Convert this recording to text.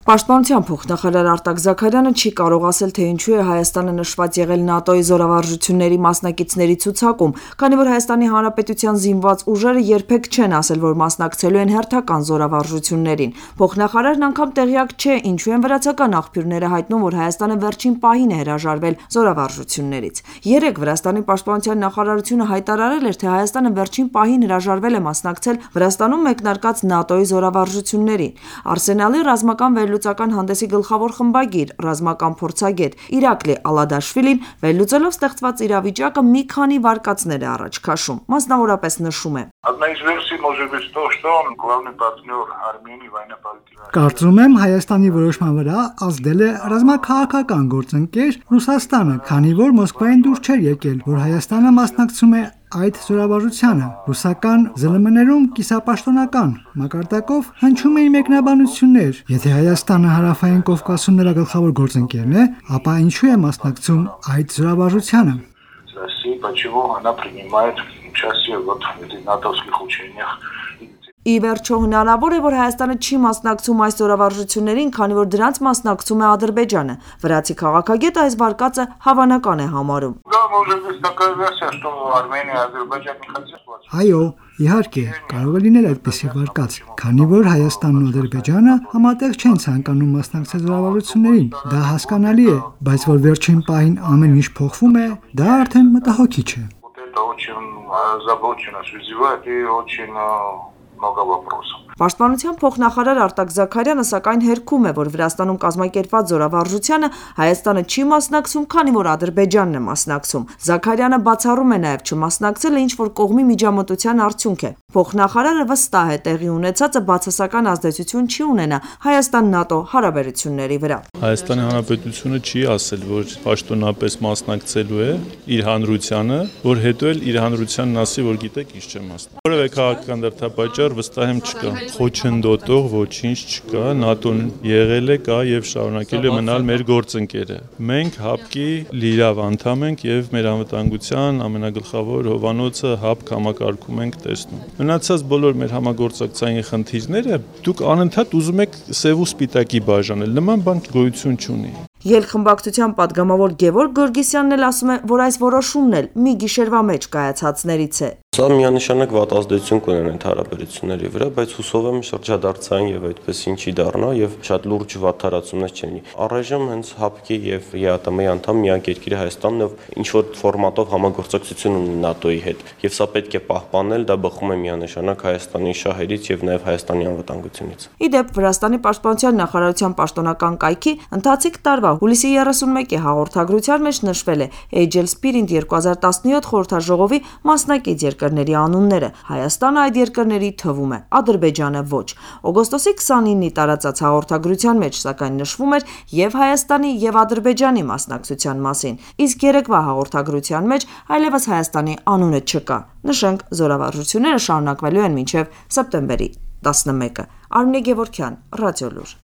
Պաշտպանության փոխնախարար Արտակ Զաքարյանը չի կարող ասել, թե ինչու է Հայաստանը նշված եղել ՆԱՏՕ-ի զորավարժությունների մասնակիցների ցուցակում, քանի որ Հայաստանի Հանրապետության զինված ուժերը երբեք չեն ասել, որ մասնակցելու են հերթական զորավարժություններին։ Փոխնախարարն անգամ տեղյակ չէ, ինչու են վրացական աղբյուրները հայտնում, որ Հայաստանը վերջին պահին է հրաժարվել զորավարժություններից։ Երեկ Վրաստանի պաշտպանության նախարարությունը հայտարարել էր, թե Հայաստանը վերջին պահին հրաժարվել է մասնակցել Վրաստանում մեկնարկած ՆԱՏՕ-ի զորավարժություններին։ Արսենալի ռազմական վերլուծական հանդեսի գլխավոր խմբագիր, ռազմական փորձագետ Իրակլի Ալադաշվիլին վերլուծելով ստեղծված իրավիճակը մի քանի վարկածներ է առաջ քաշում, մասնավորապես նշում է. Կարծում եմ Հայաստանի որոշման վրա ազդել է ռազմաքաղաքական գործընկեր Ռուսաստանը, քանի որ Մոսկվային դուր չէր եկել, որ Հայաստանը մասնակցում է այդ զորավարժությանը։ Ռուսական ԶԼՄ-ներում կիսապաշտոնական մակարդակով հնչում էին մեկնաբանություններ. Եթե Հայաստանը Հարավային Կովկասում նրա գլխավոր գործընկերն է, ապա ինչու է մասնակցում այդ զորավարժությանը։ Ի վերջո հնարավոր է, որ Հայաստանը չի մասնակցում այս զորավարժություններին, քանի որ դրանց մասնակցում է Ադրբեջանը։ Վրացի քաղաքագետը այս վարկածը հավանական է համարում։ Այո, իհարկե, կարող է լինել այդպիսի վարկած, քանի որ Հայաստանն ու Ադրբեջանը համատեղ չեն ցանկանում մասնակցել զորավարժություններին։ Դա հասկանալի է, բայց որ վերջին պահին ամեն ինչ փոխվում է, դա արդեն մտահոգիչ է։ Պաշտպանության փոխնախարար Արտակ Զաքարյանը սակայն հերքում է, որ Վրաստանում կազմակերպված զորավարժությանը Հայաստանը չի մասնակցում, քանի որ Ադրբեջանն է մասնակցում։ Զաքարյանը բացառում է նաև չմասնակցելը ինչ-որ կողմի միջամտության արդյունք է։ Փոխնախարարը վստահ է, տեղի ունեցածը բացասական ազդեցություն չի ունենա Հայաստան-ՆԱՏՕ հարաբերությունների վրա։ Հայաստանի Հանրապետությունը չի ասել, որ պաշտոնապես մասնակցելու է իր հանրությանը, որ հետո էլ իր հանրությանն ասի, որ գիտեք, ինչ չեմ մասնակցում։ Որևէ քաղաքական դրդապատճառ վստահ եմ չկա։ Խոչընդոտող ոչինչ չկա, ՆԱՏՕ-ն եղել է, կա եւ շարունակելու է մնալ մեր գործընկերը։ Մենք ՀԱՊԿ-ի լիիրավ անդամ ենք եւ մեր անվտանգության ամենագլխավոր հովանոցը ՀԱՊԿ համակարգում ենք տեսնում։ Մնացած բոլոր մեր համագործակցային խնդիրները դուք անընդհատ ուզում եք սև ու սպիտակի բաժանել, նման բան գոյություն չունի։ Ելխմբակցության падգամավոր Գևորգ Գորգիսյանն էլ ասում է, որ այս որոշումն էլ մի գիշերվա մեջ կայացածներից է։ Սա միանշանակ վատ ազդեցություն կունենա այդ հարաբերությունների վրա, բայց հուսով եմ շրջադարձային եւ այդպես ինչի դառնա եւ շատ լուրջ վատթարացումներ չեն լինի։ Առայժմ հենց ՀԱՊԿ-ի եւ ԵԱՏՄ-ի անդամ միակ երկիրը Հայաստանն է, ինչ որ ֆորմատով համագործակցություն ունի ՆԱՏՕ-ի հետ, եւ սա պետք է պահպանել, դա բխում է միանշանակ Հայաստանի շահերից եւ նաեւ Հայաստանի անվտանգությունից։ Ի դեպ, Վրաստանի պաշտպանության նախարարության պաշտոնական կայքի ընթացիկ տարվա հուլիսի 31-ի հաղորդագրության մեջ նշվել է Agile Spirit 2017 խորհրդաժողովի մասնակից երկրների անունները։ Հայաստանը այդ երկրների թվում է, Ադրբեջանը ոչ։ Օգոստոսի 29-ի տարածած հաղորդագրության մեջ սակայն նշվում էր եւ Հայաստանի եւ Ադրբեջանի մասնակցության մասին, իսկ երեկվա հաղորդագրության մեջ այլևս Հայաստանի անունը չկա։ Նշենք, զորավարժությունները շարունակվելու են մինչև սեպտեմբերի 11-ը։ Արմինե Գևորգյան, Ռադիոլուր։